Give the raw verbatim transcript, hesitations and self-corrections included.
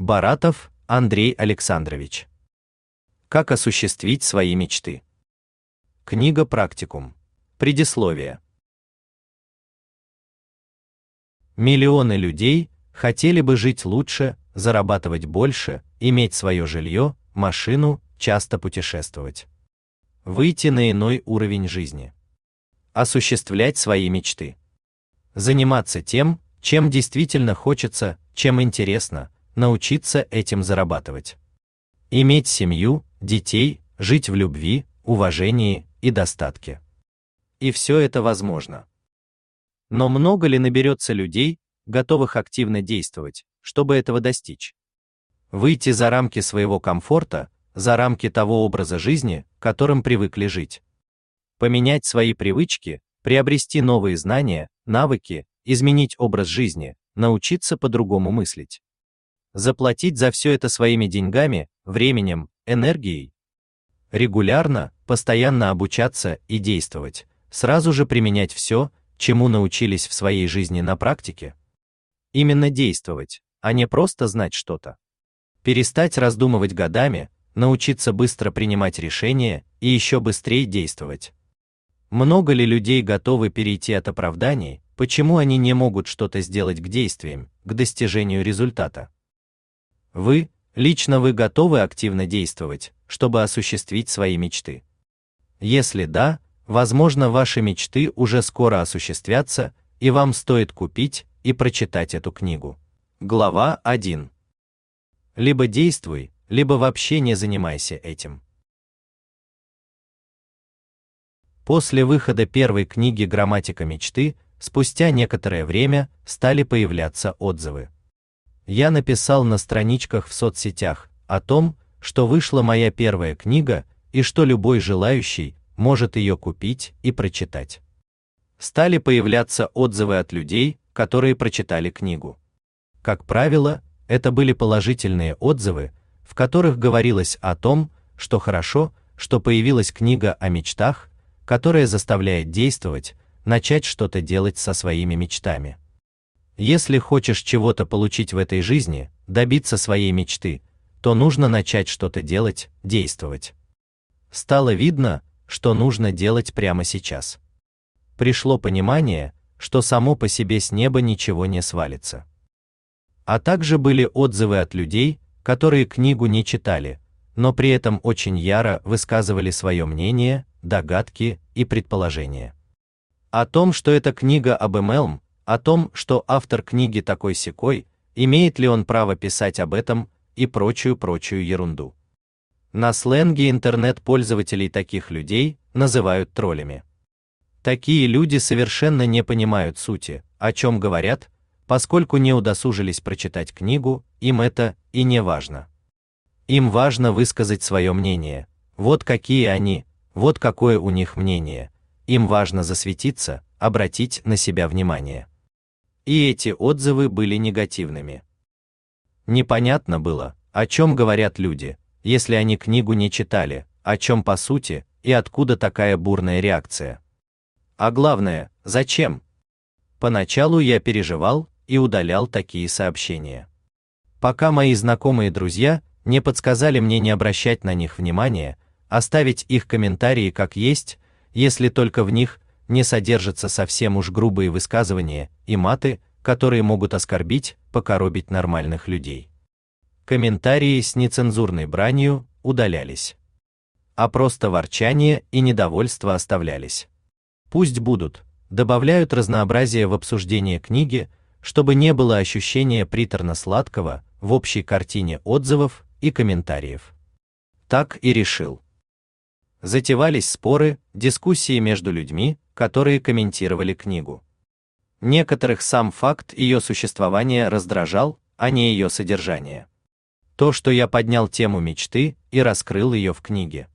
Баратов Андрей Александрович. Как осуществить свои мечты. Книга «Практикум». Предисловие. Миллионы людей хотели бы жить лучше, зарабатывать больше, иметь свое жилье, машину, часто путешествовать. Выйти на иной уровень жизни. Осуществлять свои мечты. Заниматься тем, чем действительно хочется, чем интересно, научиться этим зарабатывать. Иметь семью, детей, жить в любви, уважении и достатке. И все это возможно. Но много ли наберется людей, готовых активно действовать, чтобы этого достичь? Выйти за рамки своего комфорта, за рамки того образа жизни, которым привыкли жить. Поменять свои привычки, приобрести новые знания, навыки, изменить образ жизни, научиться по-другому мыслить. Заплатить за все это своими деньгами, временем, энергией. Регулярно, постоянно обучаться и действовать, сразу же применять все, чему научились в своей жизни на практике. Именно действовать, а не просто знать что-то. Перестать раздумывать годами, научиться быстро принимать решения и еще быстрее действовать. Много ли людей готовы перейти от оправданий, почему они не могут что-то сделать к действиям, к достижению результата? Вы, лично вы готовы активно действовать, чтобы осуществить свои мечты? Если да, возможно, ваши мечты уже скоро осуществятся, и вам стоит купить и прочитать эту книгу. Глава один. Либо действуй, либо вообще не занимайся этим. После выхода первой книги «Грамматика мечты» спустя некоторое время стали появляться отзывы. Я написал на страничках в соцсетях о том, что вышла моя первая книга и что любой желающий может ее купить и прочитать. Стали появляться отзывы от людей, которые прочитали книгу. Как правило, это были положительные отзывы, в которых говорилось о том, что хорошо, что появилась книга о мечтах, которая заставляет действовать, начать что-то делать со своими мечтами. Если хочешь чего-то получить в этой жизни, добиться своей мечты, то нужно начать что-то делать, действовать. Стало видно, что нужно делать прямо сейчас. Пришло понимание, что само по себе с неба ничего не свалится. А также были отзывы от людей, которые книгу не читали, но при этом очень яро высказывали свое мнение, догадки и предположения. О том, что это книга об эм эл эм, о том, что автор книги такой-сякой, имеет ли он право писать об этом и прочую-прочую ерунду. На сленге интернет-пользователей таких людей называют троллями. Такие люди совершенно не понимают сути, о чем говорят, поскольку не удосужились прочитать книгу, им это и не важно. Им важно высказать свое мнение, вот какие они, вот какое у них мнение, им важно засветиться, обратить на себя внимание. И эти отзывы были негативными. Непонятно было, о чем говорят люди, если они книгу не читали, о чем по сути и откуда такая бурная реакция. А главное, зачем? Поначалу я переживал и удалял такие сообщения. Пока мои знакомые друзья не подсказали мне не обращать на них внимания, оставить их комментарии как есть, если только в них не содержатся совсем уж грубые высказывания и маты, которые могут оскорбить, покоробить нормальных людей. Комментарии с нецензурной бранью удалялись. А просто ворчание и недовольство оставлялись. Пусть будут, добавляют разнообразие в обсуждение книги, чтобы не было ощущения приторно-сладкого в общей картине отзывов и комментариев. Так и решил. Затевались споры, дискуссии между людьми, которые комментировали книгу. Некоторых сам факт ее существования раздражал, а не ее содержание. То, что я поднял тему мечты и раскрыл ее в книге.